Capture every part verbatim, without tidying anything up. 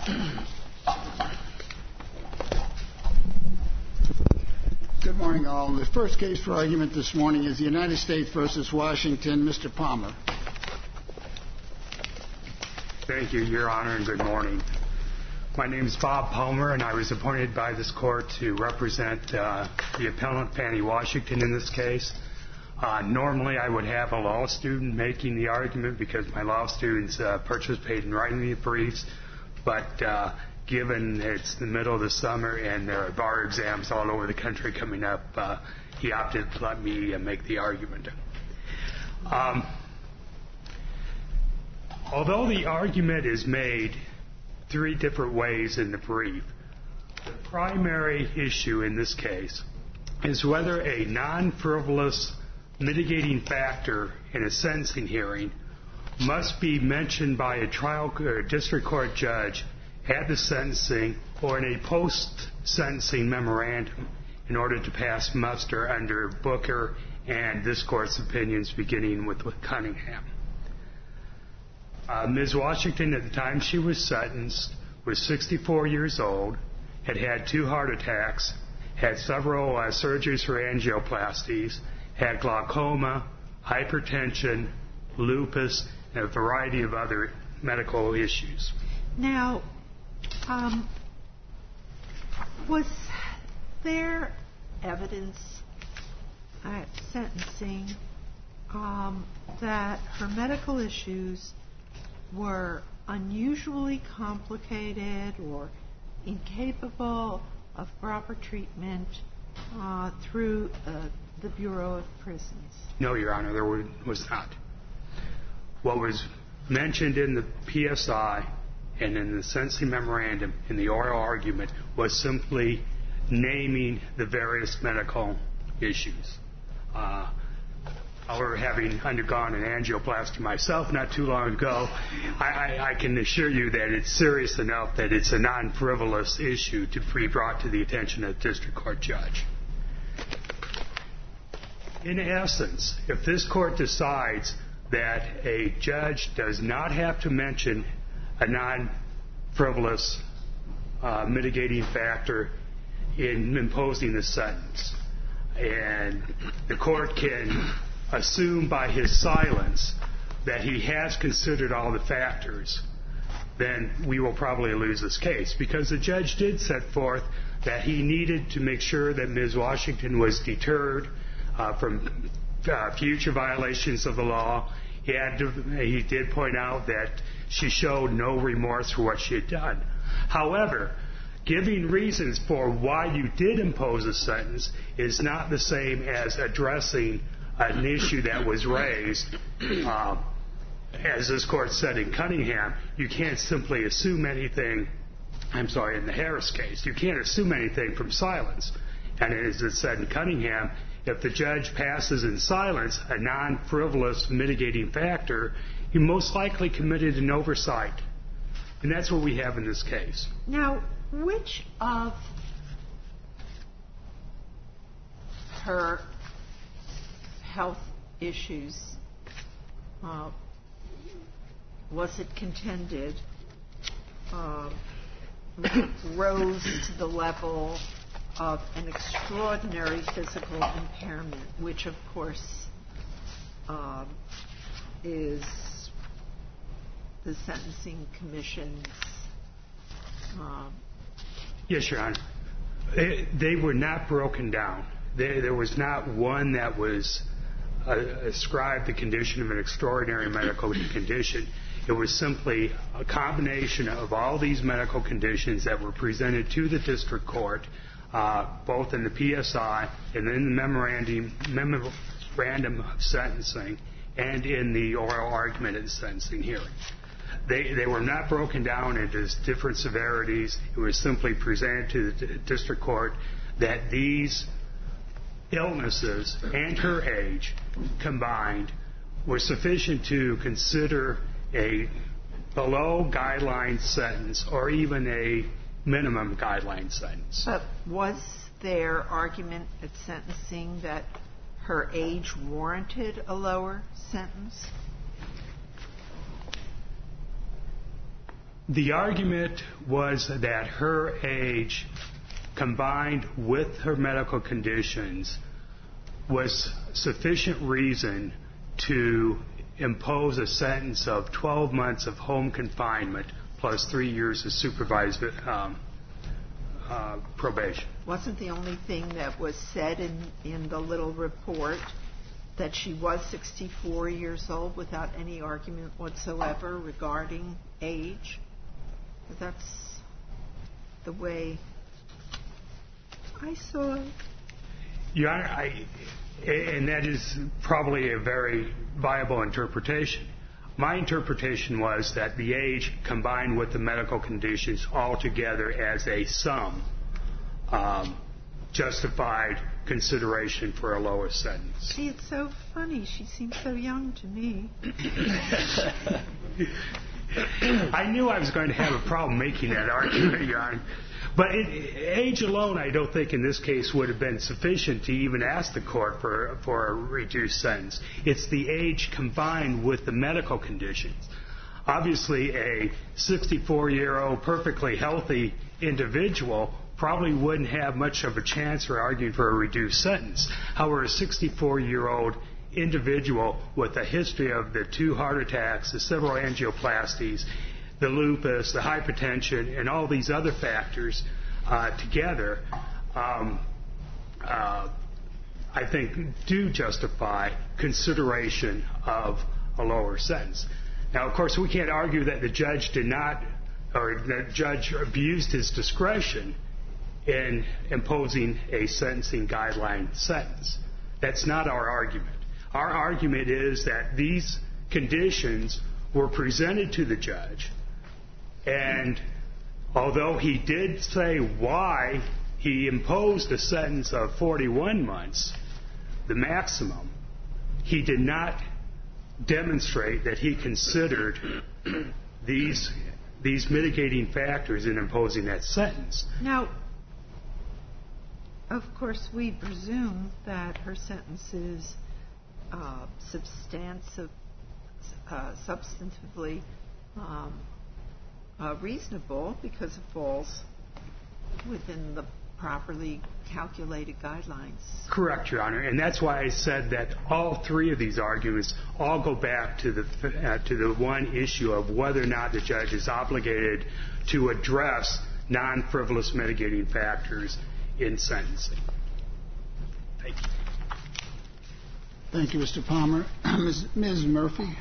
Good morning, all. The first case for argument this morning is the United States versus Washington. Mister Palmer. Thank you, Your Honor, and good morning. My name is Bob Palmer, and I was appointed by this court to represent uh, the appellant, Fannie Washington, in this case. Uh, normally, I would have a law student making the argument because my law students uh, participated in writing the briefs, but uh, given it's the middle of the summer and there are bar exams all over the country coming up, uh, he opted to let me uh, make the argument. Um, although the argument is made three different ways in the brief, the primary issue in this case is whether a non-frivolous mitigating factor in a sentencing hearing must be mentioned by a trial or district court judge at the sentencing or in a post-sentencing memorandum in order to pass muster under Booker and this court's opinions, beginning with, with Cunningham. Uh, Miz Washington, at the time she was sentenced, was sixty-four years old, had had two heart attacks, had several uh, surgeries for angioplasties, had glaucoma, hypertension, lupus, and a variety of other medical issues. Now, um, was there evidence at sentencing um, that her medical issues were unusually complicated or incapable of proper treatment uh, through uh, the Bureau of Prisons? No, Your Honor, there was not. What was mentioned in the P S I and in the sentencing memorandum in the oral argument was simply naming the various medical issues. Uh, However, having undergone an angioplasty myself not too long ago, I, I, I can assure you that it's serious enough that it's a non-frivolous issue to be brought to the attention of the district court judge. In essence, if this court decides that a judge does not have to mention a non-frivolous uh, mitigating factor in imposing the sentence, and the court can assume by his silence that he has considered all the factors, then we will probably lose this case, because the judge did set forth that he needed to make sure that Miz Washington was deterred uh, from uh, future violations of the law. He, had to, he did point out that she showed no remorse for what she had done. However, giving reasons for why you did impose a sentence is not the same as addressing an issue that was raised. Uh, as this court said in Cunningham, you can't simply assume anything. I'm sorry, in the Harris case, you can't assume anything from silence. And as it said in Cunningham, if the judge passes in silence a non-frivolous mitigating factor, he most likely committed an oversight. And that's what we have in this case. Now, which of her health issues uh, was it contended uh, rose to the level of an extraordinary physical impairment, which of course uh, is the Sentencing Commission's uh, Yes, Your Honor. They, they were not broken down. They, there was not one that was uh, ascribed the condition of an extraordinary medical condition. It was simply a combination of all these medical conditions that were presented to the district court, uh, both in the P S I and in the memorandum, memorandum of sentencing and in the oral argument at the sentencing hearing. They, they were not broken down into different severities. It was simply presented to the district court that these illnesses and her age combined were sufficient to consider a below guideline sentence or even a minimum guideline sentence. But was there argument at sentencing that her age warranted a lower sentence? The argument was that her age, combined with her medical conditions, was sufficient reason to impose a sentence of twelve months of home confinement plus three years of supervised um, uh, probation. Wasn't the only thing that was said in, in the little report that she was sixty-four years old without any argument whatsoever regarding age? That's the way I saw it. Your Honor, I, and that is probably a very viable interpretation. My interpretation was that the age combined with the medical conditions altogether as a sum um, justified consideration for a lower sentence. See, it's so funny. She seems so young to me. I knew I was going to have a problem making that argument, Your Honor. But it, age alone, I don't think in this case would have been sufficient to even ask the court for, for a reduced sentence. It's the age combined with the medical conditions. Obviously, a sixty-four-year-old perfectly healthy individual probably wouldn't have much of a chance for arguing for a reduced sentence. However, a sixty-four-year-old individual with a history of the two heart attacks, the several angioplasties, the lupus, the hypertension, and all these other factors uh, together, um, uh, I think do justify consideration of a lower sentence. Now, of course, we can't argue that the judge did not, or the judge abused his discretion in imposing a sentencing guideline sentence. That's not our argument. Our argument is that these conditions were presented to the judge, and although he did say why he imposed a sentence of forty-one months, the maximum, he did not demonstrate that he considered these these mitigating factors in imposing that sentence. Now, of course, we presume that her sentence is uh, substantive, uh, substantively um, uh, reasonable because it falls within the properly calculated guidelines. Correct, Your Honor, and that's why I said that all three of these arguments all go back to the uh, to the one issue of whether or not the judge is obligated to address non-frivolous mitigating factors in sentencing. Thank you. Thank you, Mister Palmer. Miz Miz Murphy.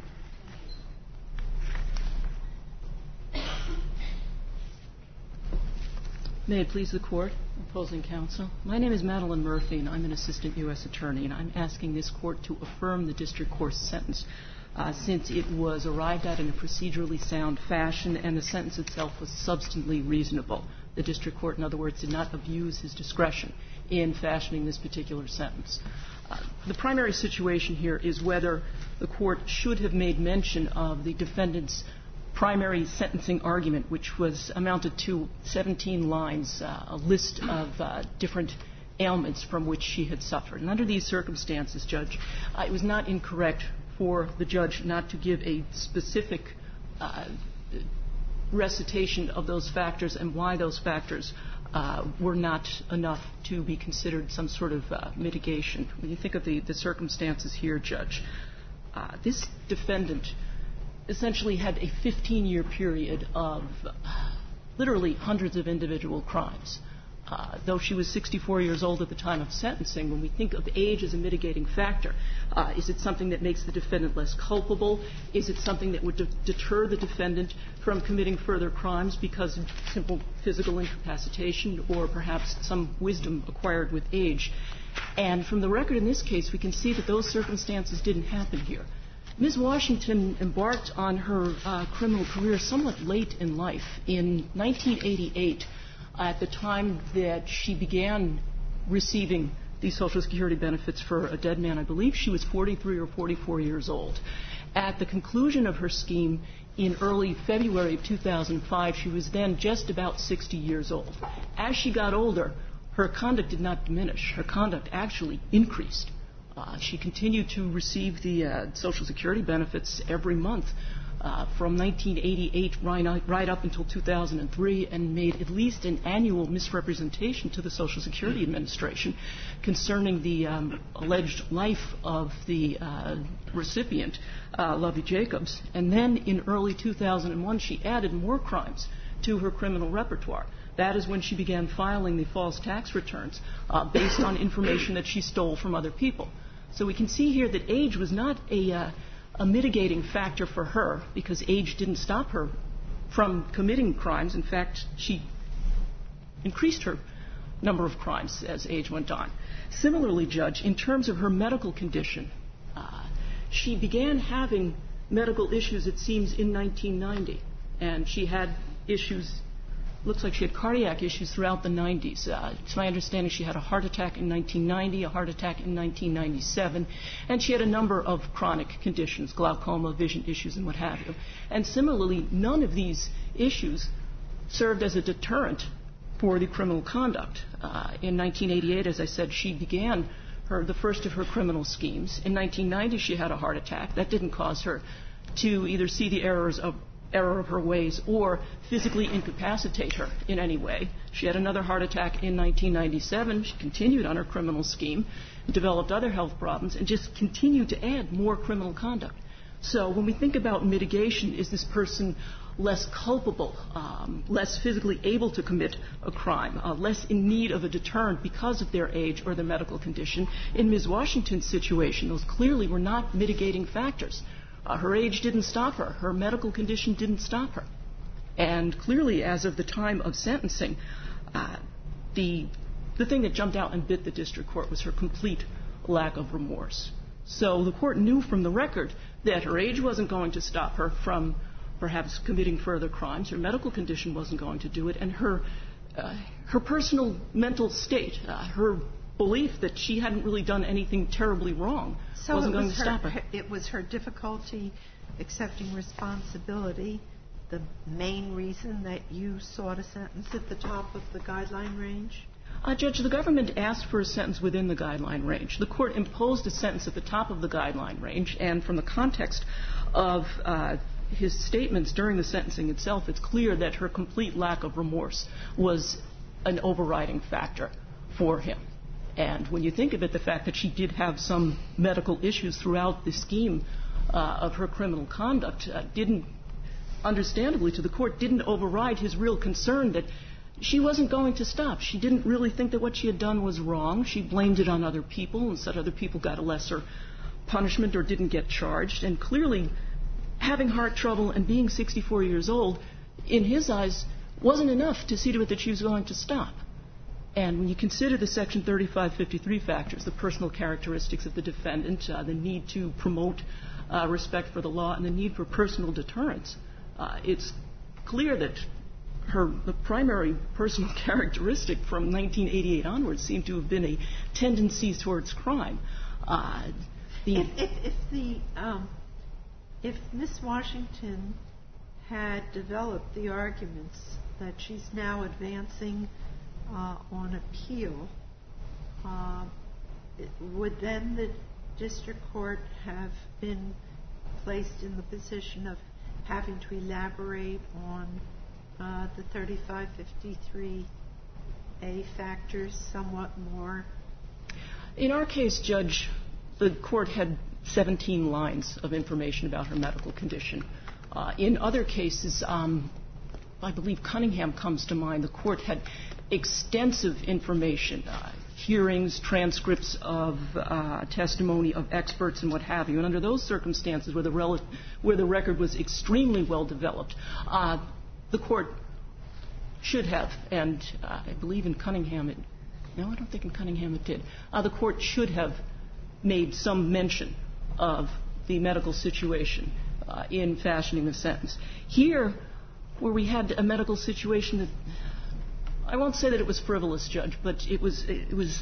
May it please the Court, opposing counsel. My name is Madeline Murphy, and I'm an assistant U S attorney, and I'm asking this Court to affirm the district court's sentence uh, since it was arrived at in a procedurally sound fashion and the sentence itself was substantively reasonable. The district court, in other words, did not abuse his discretion in fashioning this particular sentence. Uh, the primary situation here is whether the Court should have made mention of the defendant's primary sentencing argument, which was amounted to seventeen lines, uh, a list of uh, different ailments from which she had suffered. And under these circumstances, Judge, uh, it was not incorrect for the judge not to give a specific uh, recitation of those factors and why those factors uh, were not enough to be considered some sort of uh, mitigation. When you think of the, the circumstances here, Judge, uh, this defendant essentially had a fifteen-year period of literally hundreds of individual crimes. Uh, though she was sixty-four years old at the time of sentencing, when we think of age as a mitigating factor, uh, is it something that makes the defendant less culpable? Is it something that would de- deter the defendant from committing further crimes because of simple physical incapacitation or perhaps some wisdom acquired with age? And from the record in this case, we can see that those circumstances didn't happen here. Miz Washington embarked on her uh, criminal career somewhat late in life. In nineteen eighty-eight, at the time that she began receiving these Social Security benefits for a dead man, I believe she was forty-three or forty-four years old. At the conclusion of her scheme in early February of two thousand five, she was then just about sixty years old. As she got older, her conduct did not diminish. Her conduct actually increased. Uh, she continued to receive the uh, Social Security benefits every month uh, from nineteen eighty-eight right, right up until two thousand three and made at least an annual misrepresentation to the Social Security Administration concerning the um, alleged life of the uh, recipient, uh, Lovey Jacobs. And then in early two thousand one, she added more crimes to her criminal repertoire. That is when she began filing the false tax returns uh, based on information that she stole from other people. So we can see here that age was not a, uh, a mitigating factor for her, because age didn't stop her from committing crimes. In fact, she increased her number of crimes as age went on. Similarly, Judge, in terms of her medical condition, uh, she began having medical issues, it seems, in nineteen ninety. And she had issues, looks like she had cardiac issues throughout the nineties. Uh, it's my understanding she had a heart attack in nineteen ninety, a heart attack in nineteen ninety-seven, and she had a number of chronic conditions, glaucoma, vision issues, and what have you. And similarly, none of these issues served as a deterrent for the criminal conduct. Uh, in nineteen eighty-eight, as I said, she began her, the first of her criminal schemes. In nineteen ninety, she had a heart attack. That didn't cause her to either see the errors of error of her ways or physically incapacitate her in any way. She had another heart attack in nineteen ninety-seven. She continued on her criminal scheme, developed other health problems, and just continued to add more criminal conduct. So when we think about mitigation, is this person less culpable, um, less physically able to commit a crime, uh, less in need of a deterrent because of their age or their medical condition? In Miz Washington's situation, those clearly were not mitigating factors. Uh, her age didn't stop her. Her medical condition didn't stop her. And clearly, as of the time of sentencing, uh, the, the thing that jumped out and bit the district court was her complete lack of remorse. So the court knew from the record that her age wasn't going to stop her from perhaps committing further crimes. Her medical condition wasn't going to do it. And her, uh, her personal mental state, uh, her belief that she hadn't really done anything terribly wrong so wasn't going was to her, stop her. It was her difficulty accepting responsibility, the main reason that you sought a sentence at the top of the guideline range? Uh, Judge, the government asked for a sentence within the guideline range. The court imposed a sentence at the top of the guideline range, and from the context of uh, his statements during the sentencing itself, it's clear that her complete lack of remorse was an overriding factor for him. And when you think of it, the fact that she did have some medical issues throughout the scheme uh, of her criminal conduct uh, didn't, understandably to the court, didn't override his real concern that she wasn't going to stop. She didn't really think that what she had done was wrong. She blamed it on other people and said other people got a lesser punishment or didn't get charged. And clearly, having heart trouble and being sixty-four years old, in his eyes, wasn't enough to see to it that she was going to stop. And when you consider the Section thirty-five fifty-three factors, the personal characteristics of the defendant, uh, the need to promote uh, respect for the law, and the need for personal deterrence, uh, it's clear that her the primary personal characteristic from nineteen eighty-eight onwards seemed to have been a tendency towards crime. Uh, the if, if, if the um, if Miss Washington had developed the arguments that she's now advancing Uh, on appeal, uh, would then the district court have been placed in the position of having to elaborate on uh, the thirty-five fifty-three A factors somewhat more? In our case, Judge, the court had seventeen lines of information about her medical condition. Uh, in other cases, um, I believe Cunningham comes to mind, the court had extensive information, uh, hearings, transcripts of uh, testimony of experts and what have you. And under those circumstances where the, rel- where the record was extremely well developed, uh, the court should have, and uh, I believe in Cunningham it, no, I don't think in Cunningham it did, uh, the court should have made some mention of the medical situation uh, in fashioning the sentence. Here, where we had a medical situation that, I won't say that it was frivolous, Judge, but it was it was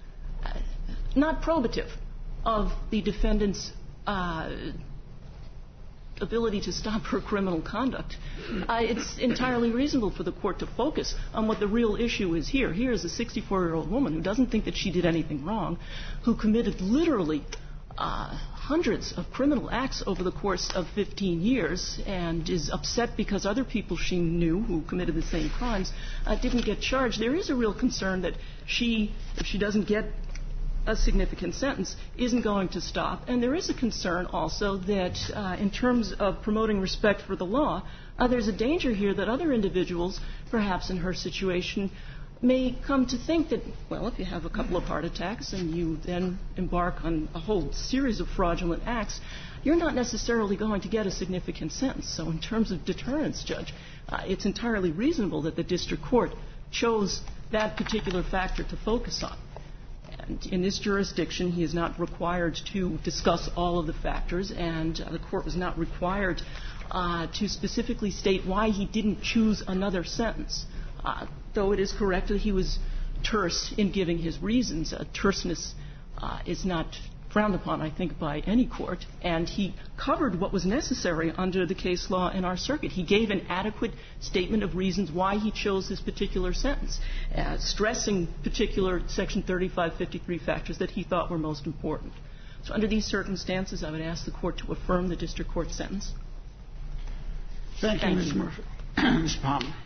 not probative of the defendant's uh, ability to stop her criminal conduct. Uh, it's entirely reasonable for the court to focus on what the real issue is here. Here is a sixty-four-year-old woman who doesn't think that she did anything wrong, who committed literally uh, hundreds of criminal acts over the course of fifteen years and is upset because other people she knew who committed the same crimes uh, didn't get charged, there is a real concern that she, if she doesn't get a significant sentence, isn't going to stop. And there is a concern also that uh, in terms of promoting respect for the law, uh, there's a danger here that other individuals, perhaps in her situation, may come to think that, well, if you have a couple of heart attacks and you then embark on a whole series of fraudulent acts, you're not necessarily going to get a significant sentence. So in terms of deterrence, Judge, uh, it's entirely reasonable that the district court chose that particular factor to focus on. And in this jurisdiction, he is not required to discuss all of the factors, and uh, the court was not required uh, to specifically state why he didn't choose another sentence. Uh, though it is correct that he was terse in giving his reasons. Uh, terseness uh, is not frowned upon, I think, by any court, and he covered what was necessary under the case law in our circuit. He gave an adequate statement of reasons why he chose this particular sentence, uh, stressing particular Section thirty-five fifty-three factors that he thought were most important. So under these circumstances, I would ask the court to affirm the district court sentence. Thank, Thank you, Miz Murphy. Miz Palmer.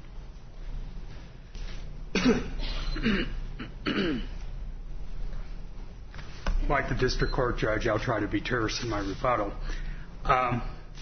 Like the district court judge, I'll try to be terse in my rebuttal. Um,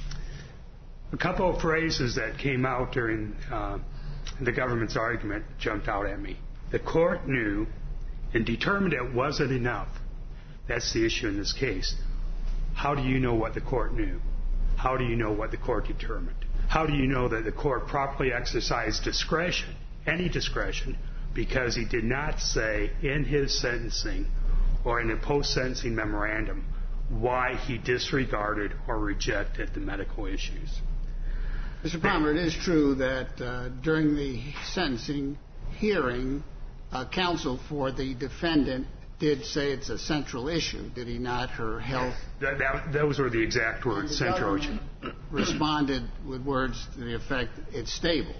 a couple of phrases that came out during uh, the government's argument jumped out at me. The court knew and determined it wasn't enough. That's the issue in this case. How do you know what the court knew? How do you know what the court determined? How do you know that the court properly exercised discretion, any discretion, because he did not say in his sentencing or in a post-sentencing memorandum why he disregarded or rejected the medical issues? Mister Palmer, it is true that uh, during the sentencing hearing, uh, counsel for the defendant did say it's a central issue, did he not? Her health. That, that, those were the exact words, the central issue. Responded with words to the effect, it's stable.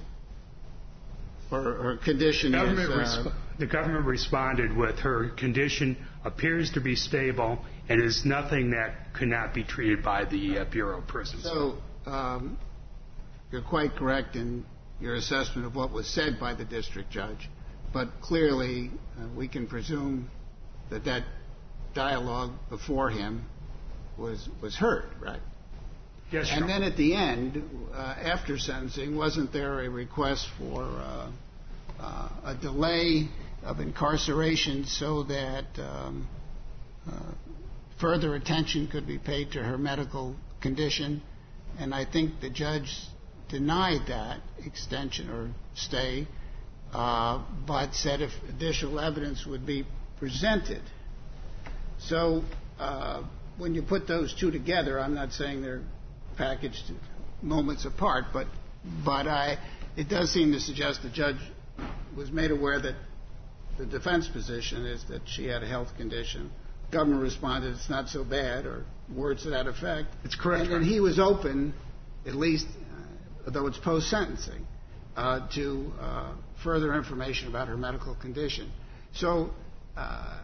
Or her condition the is... Government Uh, resp- the government responded with her condition appears to be stable and is nothing that could not be treated by the uh, Bureau of Prisons. So um, you're quite correct in your assessment of what was said by the district judge, but clearly uh, we can presume that that dialogue before him was was heard, right? Yes, and Your then at the end, uh, after sentencing, wasn't there a request for uh, uh, a delay of incarceration so that um, uh, further attention could be paid to her medical condition? And I think the judge denied that extension or stay, uh, but said if additional evidence would be presented. So uh, when you put those two together, I'm not saying they're packaged moments apart, but but I it does seem to suggest the judge was made aware that the defense position is that she had a health condition. Government responded, it's not so bad, or words to that effect. It's correct. And then he was open, at least, uh, though it's post-sentencing, uh, to uh, further information about her medical condition. So uh,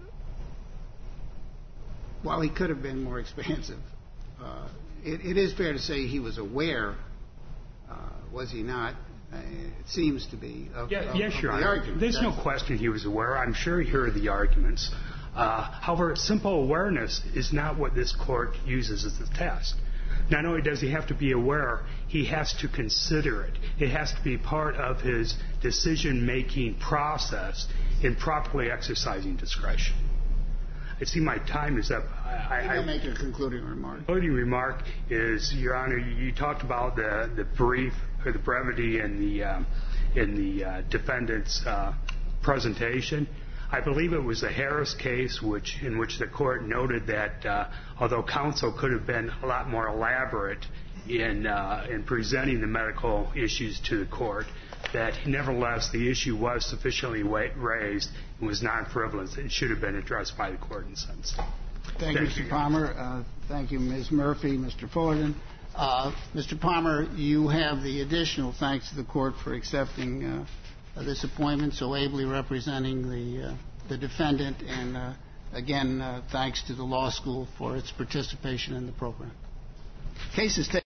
while he could have been more expansive, uh, it, it is fair to say he was aware, uh, was he not? Uh, it seems to be of, yeah, of, yes, of Your the Honor. argument. There's That's no question he was aware. I'm sure he heard the arguments. Uh, however, simple awareness is not what this court uses as the test. Not only does he have to be aware, he has to consider it. It has to be part of his decision-making process in properly exercising discretion. I see my time is up. I, You I, may make your concluding remark. concluding remark is, Your Honor, you, you talked about the, the brief or the brevity in the um, in the uh, defendant's uh, presentation. I believe it was the Harris case, which in which the court noted that uh, although counsel could have been a lot more elaborate in uh, in presenting the medical issues to the court, that nevertheless the issue was sufficiently wa- raised and was non-frivolous. It should have been addressed by the court in sense. Thank you, Mister Palmer. Uh, thank you, Miz Murphy, Mister Fullerton. Uh, Mister Palmer, you have the additional thanks to the court for accepting uh, this appointment, so ably representing the uh, the defendant, and uh, again, uh, thanks to the law school for its participation in the program. Case is taken.